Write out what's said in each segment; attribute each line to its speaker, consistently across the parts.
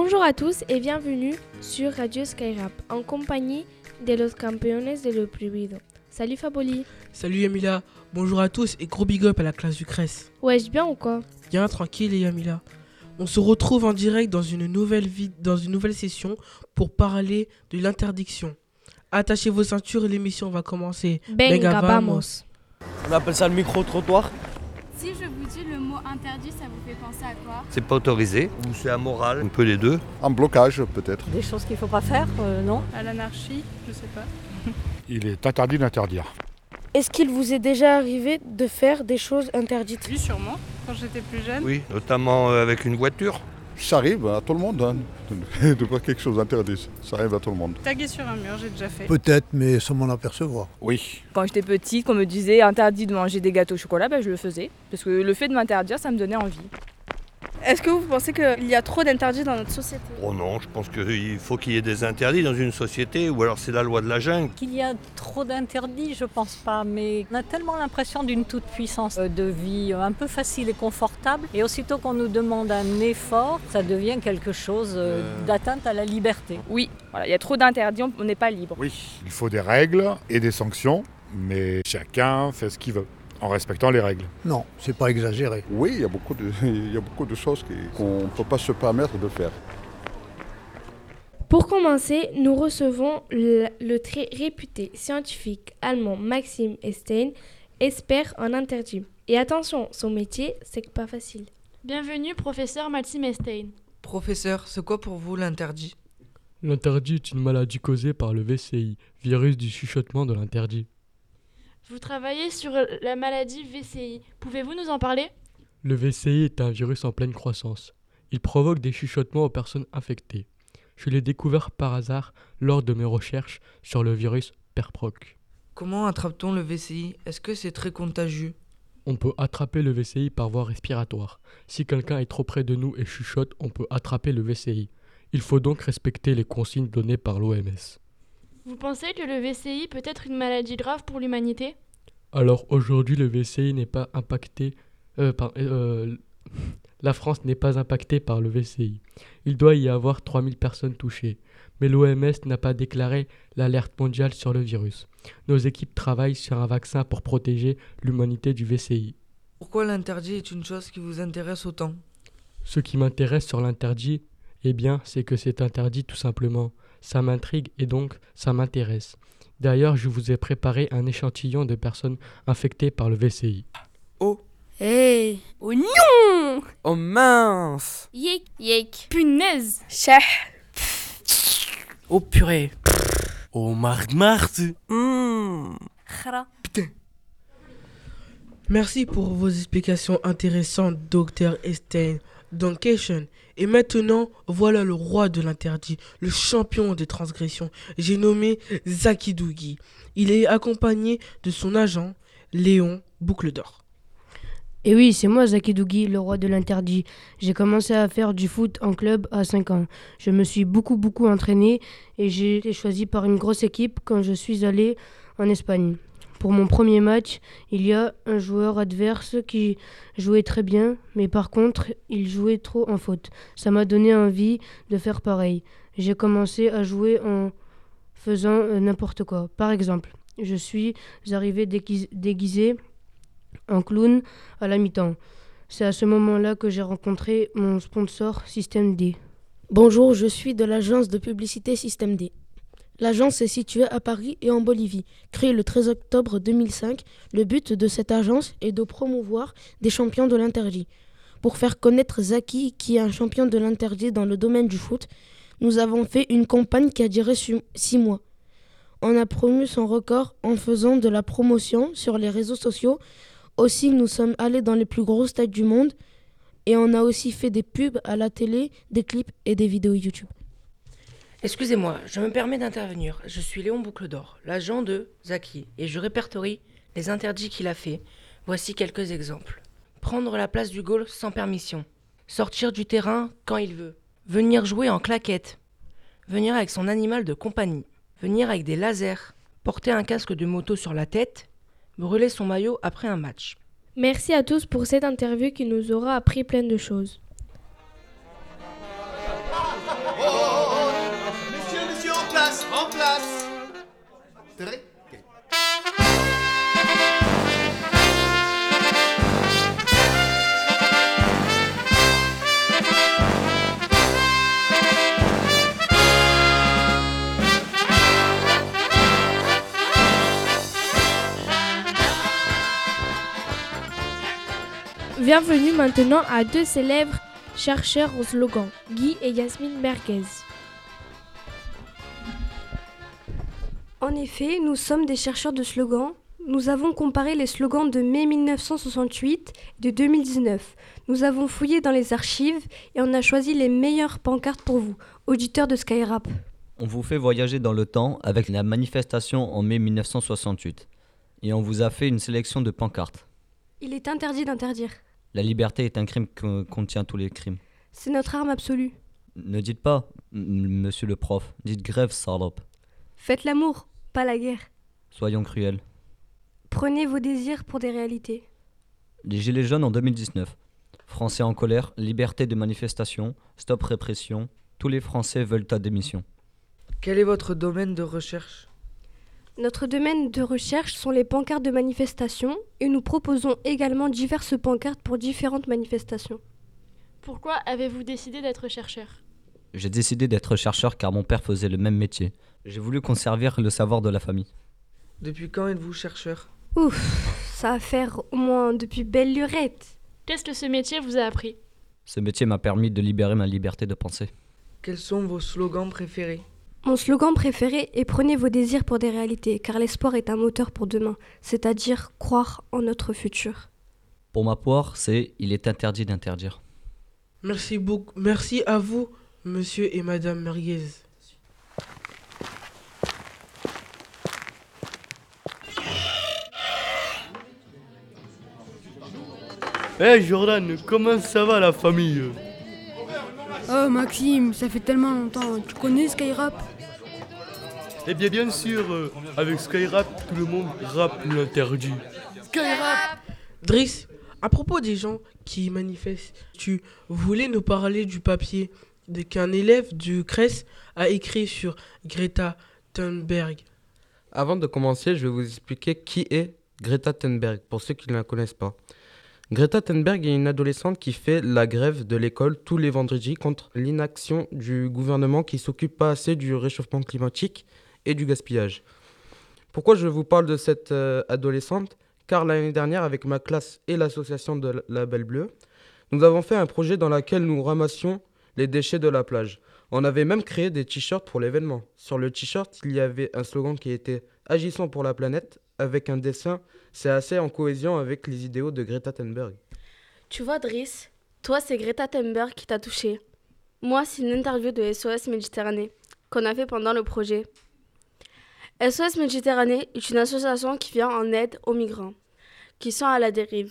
Speaker 1: Bonjour à tous et bienvenue sur Radio Skyrap en compagnie de los campeones de lo prohibido. Salut Faboli.
Speaker 2: Salut Yamila, bonjour à tous et gros big up à la classe du CRES.
Speaker 1: Wesh, bien ou quoi?
Speaker 2: Bien tranquille et Yamila. On se retrouve en direct dans une nouvelle session pour parler de l'interdiction. Attachez vos ceintures et l'émission va commencer.
Speaker 1: Venga, vamos.
Speaker 3: On appelle ça le micro-trottoir.
Speaker 4: Si je vous dis le mot interdit, ça vous fait penser à quoi?
Speaker 5: C'est pas autorisé ou c'est amoral, un peu les deux.
Speaker 6: Un blocage peut-être.
Speaker 7: Des choses qu'il ne faut pas faire, non?
Speaker 4: À l'anarchie, je sais pas.
Speaker 8: Il est interdit d'interdire.
Speaker 1: Est-ce qu'il vous est déjà arrivé de faire des choses interdites?
Speaker 4: Oui, sûrement, quand j'étais plus jeune.
Speaker 5: Oui, notamment avec une voiture.
Speaker 6: Ça arrive à tout le monde de voir quelque chose d'interdit. Ça arrive à tout le monde.
Speaker 4: Taguer sur un mur, j'ai déjà fait.
Speaker 9: Peut-être, mais sans m'en apercevoir.
Speaker 8: Oui.
Speaker 10: Quand j'étais petite, qu'on me disait interdit de manger des gâteaux au chocolat, je le faisais. Parce que le fait de m'interdire, ça me donnait envie.
Speaker 4: Est-ce que vous pensez qu'il y a trop d'interdits dans notre société?
Speaker 5: Oh non, je pense qu'il faut qu'il y ait des interdits dans une société, ou alors c'est la loi de la jungle.
Speaker 7: Qu'il y a trop d'interdits, je pense pas, mais on a tellement l'impression d'une toute-puissance de vie un peu facile et confortable, et aussitôt qu'on nous demande un effort, ça devient quelque chose d'atteinte à la liberté.
Speaker 10: Oui, voilà, il y a trop d'interdits, on n'est pas libre.
Speaker 8: Oui, il faut des règles et des sanctions, mais chacun fait ce qu'il veut, en respectant les règles.
Speaker 9: Non, c'est pas exagéré.
Speaker 6: Oui, il y a beaucoup de choses qu'on ne peut pas se permettre de faire.
Speaker 1: Pour commencer, nous recevons le très réputé scientifique allemand Maxime Stein, expert en interdit. Et attention, son métier, c'est pas facile.
Speaker 4: Bienvenue, professeur Maxime Stein.
Speaker 11: Professeur, c'est quoi pour vous l'interdit?
Speaker 12: L'interdit est une maladie causée par le VCI, virus du chuchotement de l'interdit.
Speaker 4: Vous travaillez sur la maladie VCI. Pouvez-vous nous en parler?
Speaker 12: Le VCI est un virus en pleine croissance. Il provoque des chuchotements aux personnes infectées. Je l'ai découvert par hasard lors de mes recherches sur le virus Perproc.
Speaker 11: Comment attrape-t-on le VCI? Est-ce que c'est très contagieux?
Speaker 12: On peut attraper le VCI par voie respiratoire. Si quelqu'un est trop près de nous et chuchote, on peut attraper le VCI. Il faut donc respecter les consignes données par l'OMS.
Speaker 4: Vous pensez que le VCI peut être une maladie grave pour l'humanité?
Speaker 12: Alors aujourd'hui, le VCI n'est pas impacté. La France n'est pas impactée par le VCI. Il doit y avoir 3000 personnes touchées. Mais l'OMS n'a pas déclaré l'alerte mondiale sur le virus. Nos équipes travaillent sur un vaccin pour protéger l'humanité du VCI.
Speaker 11: Pourquoi l'interdit est une chose qui vous intéresse autant?
Speaker 12: Ce qui m'intéresse sur l'interdit, c'est que c'est interdit tout simplement. Ça m'intrigue et donc ça m'intéresse. D'ailleurs, je vous ai préparé un échantillon de personnes infectées par le VCI.
Speaker 11: Oh!
Speaker 4: Hey! Oh non!
Speaker 11: Oh mince!
Speaker 4: Yek, yek, punaise!
Speaker 2: Chah! Oh purée! Oh marde!
Speaker 4: Putain!
Speaker 2: Merci pour vos explications intéressantes, Dr. Stein. Dankeschön. Et maintenant, voilà le roi de l'interdit, le champion des transgressions. J'ai nommé Zaki Dougi. Il est accompagné de son agent, Léon Boucle d'Or.
Speaker 13: Et oui, c'est moi Zaki Dougi, le roi de l'interdit. J'ai commencé à faire du foot en club à 5 ans. Je me suis beaucoup entraîné et j'ai été choisi par une grosse équipe quand je suis allé en Espagne. Pour mon premier match, il y a un joueur adverse qui jouait très bien, mais par contre, il jouait trop en faute. Ça m'a donné envie de faire pareil. J'ai commencé à jouer en faisant n'importe quoi. Par exemple, je suis arrivé déguisé en clown à la mi-temps. C'est à ce moment-là que j'ai rencontré mon sponsor Système D.
Speaker 14: Bonjour, je suis de l'agence de publicité Système D. L'agence est située à Paris et en Bolivie. Créée le 13 octobre 2005, le but de cette agence est de promouvoir des champions de l'interdit. Pour faire connaître Zaki, qui est un champion de l'interdit dans le domaine du foot, nous avons fait une campagne qui a duré 6 mois. On a promu son record en faisant de la promotion sur les réseaux sociaux. Aussi, nous sommes allés dans les plus gros stades du monde et on a aussi fait des pubs à la télé, des clips et des vidéos YouTube.
Speaker 15: Excusez-moi, je me permets d'intervenir. Je suis Léon Boucle d'Or, l'agent de Zaki, et je répertorie les interdits qu'il a fait. Voici quelques exemples. Prendre la place du goal sans permission. Sortir du terrain quand il veut. Venir jouer en claquette. Venir avec son animal de compagnie. Venir avec des lasers. Porter un casque de moto sur la tête. Brûler son maillot après un match.
Speaker 1: Merci à tous pour cette interview qui nous aura appris plein de choses. Bienvenue maintenant à deux célèbres chercheurs au slogan, Guy et Yasmine Merguez.
Speaker 16: En effet, nous sommes des chercheurs de slogans. Nous avons comparé les slogans de mai 1968 et de 2019. Nous avons fouillé dans les archives et on a choisi les meilleures pancartes pour vous, auditeurs de Skyrap.
Speaker 17: On vous fait voyager dans le temps avec la manifestation en mai 1968. Et on vous a fait une sélection de pancartes.
Speaker 16: Il est interdit d'interdire.
Speaker 17: La liberté est un crime qui contient tous les crimes.
Speaker 16: C'est notre arme absolue.
Speaker 17: Ne dites pas, monsieur le prof, dites grève, salope.
Speaker 16: Faites l'amour, pas la guerre.
Speaker 17: Soyons cruels.
Speaker 16: Prenez vos désirs pour des réalités.
Speaker 17: Les Gilets jaunes en 2019. Français en colère, liberté de manifestation, stop répression, tous les Français veulent ta démission.
Speaker 11: Quel est votre domaine de recherche ?
Speaker 16: Notre domaine de recherche sont les pancartes de manifestation et nous proposons également diverses pancartes pour différentes manifestations.
Speaker 4: Pourquoi avez-vous décidé d'être chercheur ?
Speaker 17: J'ai décidé d'être chercheur car mon père faisait le même métier. J'ai voulu conserver le savoir de la famille.
Speaker 11: Depuis quand êtes-vous chercheur ?
Speaker 16: Ouf, ça va faire au moins depuis belle lurette.
Speaker 4: Qu'est-ce que ce métier vous a appris ?
Speaker 17: Ce métier m'a permis de libérer ma liberté de penser.
Speaker 11: Quels sont vos slogans préférés ?
Speaker 16: Mon slogan préféré est « Prenez vos désirs pour des réalités » car l'espoir est un moteur pour demain, c'est-à-dire croire en notre futur.
Speaker 17: Pour ma part, c'est « Il est interdit d'interdire ».
Speaker 2: Merci beaucoup. Merci à vous, monsieur et madame Merguez.
Speaker 3: Hey Jordan, comment ça va la famille ?
Speaker 18: Oh Maxime, ça fait tellement longtemps. Tu connais Skyrap ?
Speaker 12: Eh bien bien sûr, avec Skyrap, tout le monde rappe l'interdit.
Speaker 18: Skyrap !
Speaker 2: Driss, à propos des gens qui manifestent, tu voulais nous parler du papier qu'un élève du CRES a écrit sur Greta Thunberg.
Speaker 19: Avant de commencer, je vais vous expliquer qui est Greta Thunberg, pour ceux qui ne la connaissent pas. Greta Thunberg est une adolescente qui fait la grève de l'école tous les vendredis contre l'inaction du gouvernement qui s'occupe pas assez du réchauffement climatique et du gaspillage. Pourquoi je vous parle de cette adolescente ? Car l'année dernière, avec ma classe et l'association de la Belle Bleue, nous avons fait un projet dans lequel nous ramassions les déchets de la plage. On avait même créé des t-shirts pour l'événement. Sur le t-shirt, il y avait un slogan qui était « Agissons pour la planète » avec un dessin. C'est assez en cohésion avec les idéaux de Greta Thunberg.
Speaker 20: Tu vois, Driss, toi, c'est Greta Thunberg qui t'a touché. Moi, c'est une interview de SOS Méditerranée qu'on a fait pendant le projet. SOS Méditerranée est une association qui vient en aide aux migrants qui sont à la dérive.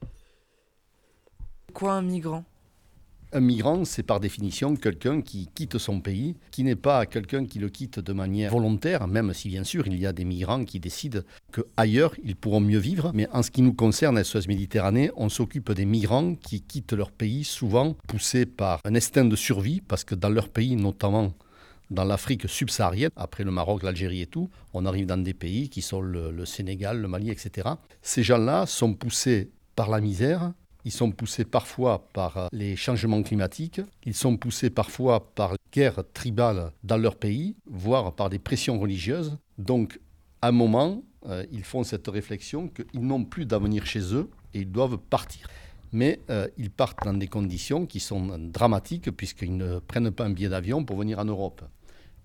Speaker 11: Quoi un migrant ?
Speaker 21: Un migrant, c'est par définition quelqu'un qui quitte son pays, qui n'est pas quelqu'un qui le quitte de manière volontaire, même si bien sûr il y a des migrants qui décident qu'ailleurs ils pourront mieux vivre. Mais en ce qui nous concerne, SOS Méditerranée, on s'occupe des migrants qui quittent leur pays, souvent poussés par un instinct de survie, parce que dans leur pays, notamment dans l'Afrique subsaharienne, après le Maroc, l'Algérie et tout, on arrive dans des pays qui sont le Sénégal, le Mali, etc. Ces gens-là sont poussés par la misère. Ils sont poussés parfois par les changements climatiques, ils sont poussés parfois par les guerres tribales dans leur pays, voire par des pressions religieuses. Donc, à un moment, ils font cette réflexion qu'ils n'ont plus d'avenir chez eux et ils doivent partir. Mais ils partent dans des conditions qui sont dramatiques puisqu'ils ne prennent pas un billet d'avion pour venir en Europe. Pourquoi ?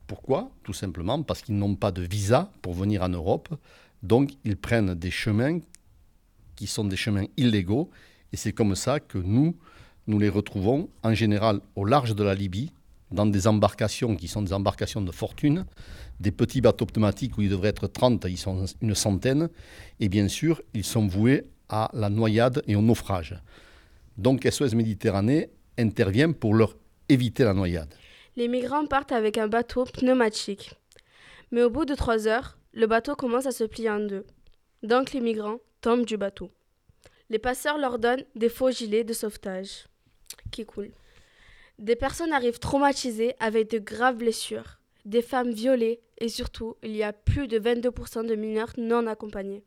Speaker 21: Tout simplement parce qu'ils n'ont pas de visa pour venir en Europe. Donc, ils prennent des chemins qui sont des chemins illégaux. Et c'est comme ça que nous les retrouvons en général au large de la Libye, dans des embarcations qui sont des embarcations de fortune, des petits bateaux pneumatiques où il devrait être 30, ils sont une centaine, et bien sûr, ils sont voués à la noyade et au naufrage. Donc SOS Méditerranée intervient pour leur éviter la noyade.
Speaker 20: Les migrants partent avec un bateau pneumatique. Mais au bout de 3 heures, le bateau commence à se plier en deux. Donc les migrants tombent du bateau. Les passeurs leur donnent des faux gilets de sauvetage qui coulent. Des personnes arrivent traumatisées avec de graves blessures, des femmes violées et surtout, il y a plus de 22% de mineurs non accompagnés.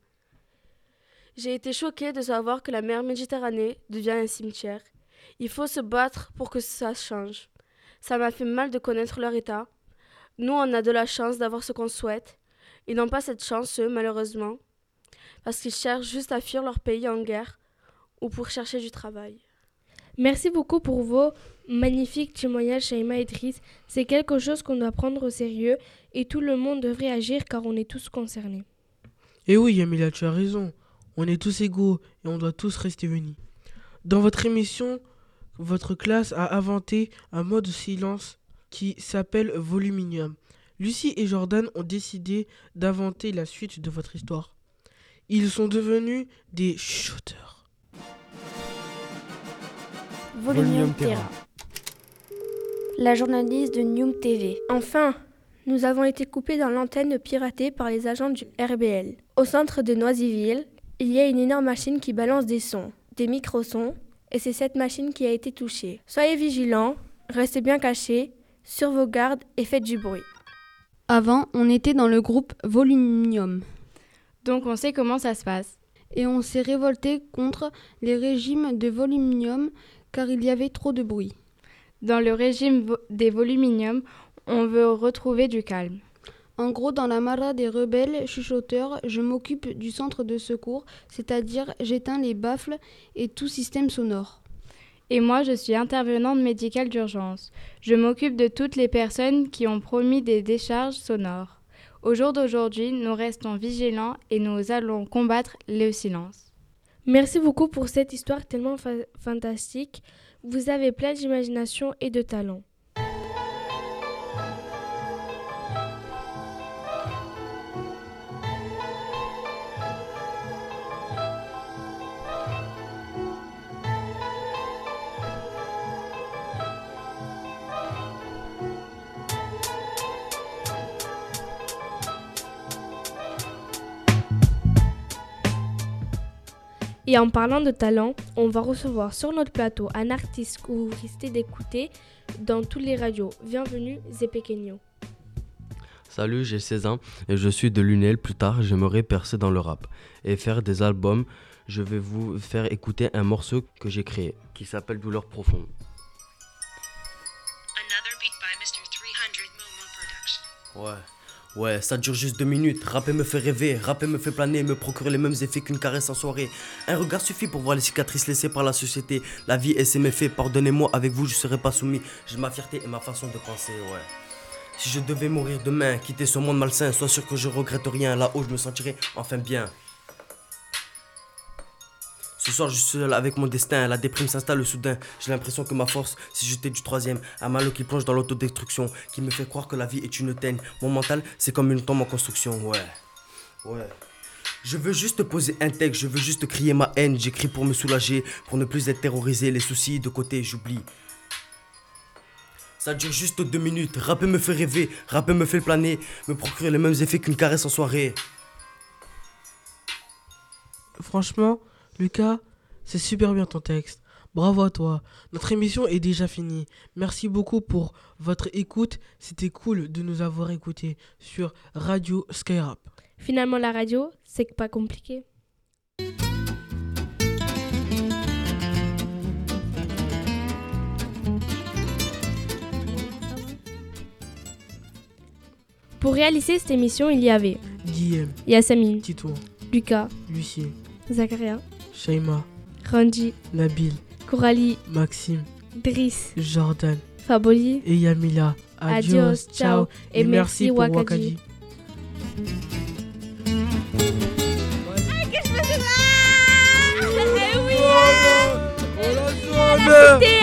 Speaker 20: J'ai été choquée de savoir que la mer Méditerranée devient un cimetière. Il faut se battre pour que ça change. Ça m'a fait mal de connaître leur état. Nous, on a de la chance d'avoir ce qu'on souhaite. Ils n'ont pas cette chance, eux, malheureusement, parce qu'ils cherchent juste à fuir leur pays en guerre ou pour chercher du travail.
Speaker 1: Merci beaucoup pour vos magnifiques témoignages, Shaima et Driss. C'est quelque chose qu'on doit prendre au sérieux et tout le monde devrait agir car on est tous concernés.
Speaker 2: Et oui, Yamila, tu as raison. On est tous égaux et on doit tous rester unis. Dans votre émission, votre classe a inventé un mode silence qui s'appelle Voluminium. Lucie et Jordan ont décidé d'inventer la suite de votre histoire. Ils sont devenus des shooters.
Speaker 16: Volumium Terra. La journaliste de Newm TV. Enfin, nous avons été coupés dans l'antenne piratée par les agents du RBL. Au centre de Noisy-Ville, il y a une énorme machine qui balance des sons, des microsons, et c'est cette machine qui a été touchée. Soyez vigilants, restez bien cachés, sur vos gardes et faites du bruit.
Speaker 18: Avant, on était dans le groupe Voluminium.
Speaker 4: Donc on sait comment ça se passe.
Speaker 18: Et on s'est révolté contre les régimes de Voluminium car il y avait trop de bruit.
Speaker 4: Dans le régime des Voluminium, on veut retrouver du calme.
Speaker 18: En gros, dans la mara des rebelles chuchoteurs, je m'occupe du centre de secours, c'est-à-dire j'éteins les baffles et tout système sonore.
Speaker 4: Et moi, je suis intervenante médicale d'urgence. Je m'occupe de toutes les personnes qui ont promis des décharges sonores. Au jour d'aujourd'hui, nous restons vigilants et nous allons combattre le silence.
Speaker 1: Merci beaucoup pour cette histoire tellement fantastique. Vous avez plein d'imagination et de talent. Et en parlant de talent, on va recevoir sur notre plateau un artiste que vous risquez d'écouter dans toutes les radios. Bienvenue, Zé Pequeño.
Speaker 5: Salut, j'ai 16 ans et je suis de l'UNEL. Plus tard, j'aimerais percer dans le rap et faire des albums. Je vais vous faire écouter un morceau que j'ai créé qui s'appelle Douleur profonde.
Speaker 22: Ouais, ça dure juste 2 minutes. Rapper me fait rêver, rapper me fait planer, me procurer les mêmes effets qu'une caresse en soirée. Un regard suffit pour voir les cicatrices laissées par la société. La vie et ses méfaits, pardonnez-moi, avec vous je serai pas soumis. J'ai ma fierté et ma façon de penser, ouais. Si je devais mourir demain, quitter ce monde malsain, sois sûr que je regrette rien. Là-haut je me sentirai enfin bien. Ce soir je suis seul avec mon destin, la déprime s'installe soudain. J'ai l'impression que ma force, c'est jeter du troisième. Un malheur qui plonge dans l'autodestruction, qui me fait croire que la vie est une teigne. Mon mental, c'est comme une tombe en construction, ouais. Je veux juste poser un texte, je veux juste crier ma haine. J'écris pour me soulager, pour ne plus être terrorisé. Les soucis de côté, j'oublie. Ça dure juste 2 minutes, rapper me fait rêver, rapper me fait planer, me procurer les mêmes effets qu'une caresse en soirée.
Speaker 2: Franchement, Lucas, c'est super bien ton texte. Bravo à toi. Notre émission est déjà finie. Merci beaucoup pour votre écoute. C'était cool de nous avoir écoutés sur Radio Skyrap.
Speaker 1: Finalement, la radio, c'est pas compliqué. Pour réaliser cette émission, il y avait
Speaker 2: Guillaume,
Speaker 1: Yassamine,
Speaker 2: Tito,
Speaker 1: Lucas,
Speaker 2: Lucie,
Speaker 1: Zakaria,
Speaker 2: Shaima,
Speaker 1: Randy,
Speaker 2: Nabil,
Speaker 1: Coralie,
Speaker 2: Maxime,
Speaker 1: Driss,
Speaker 2: Jordan
Speaker 1: Faboli
Speaker 2: et Yamila.
Speaker 1: Adios, ciao et merci
Speaker 2: pour
Speaker 1: Wakadi.
Speaker 2: C'était